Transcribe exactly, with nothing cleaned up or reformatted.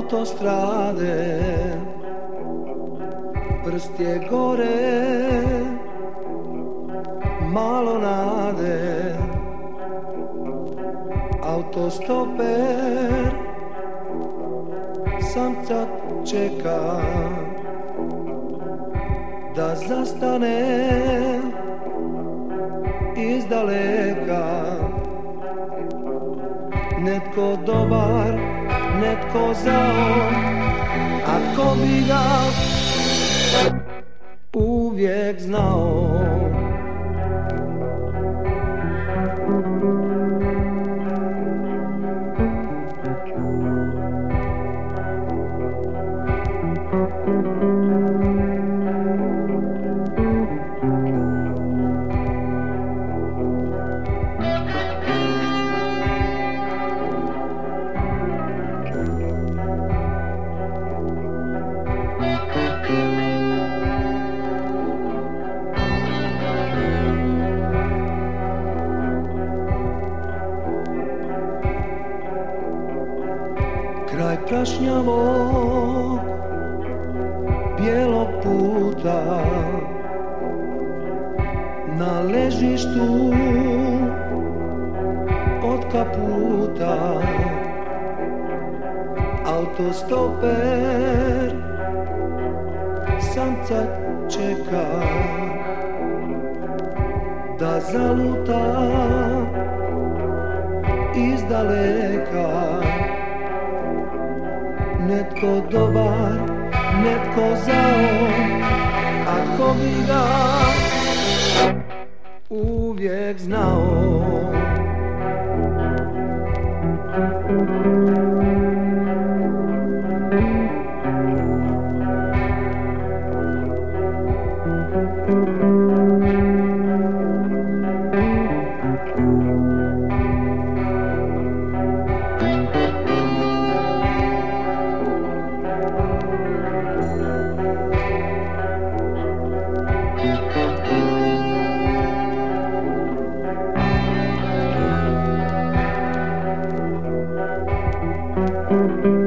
autostrade, prst je gore, malo nade. Autostoper samcat čeka da zastane izdaleka. Netko dobar, netko zao, a tko bi ga uvijek znao. Kraj prašnjavog bijelog puta, na ležištu od kaputa. Autostoper samcat čeka da zaluta izdaleka. Netko dobar, netko zao, a tko bi ga uvijek znao. Thank you.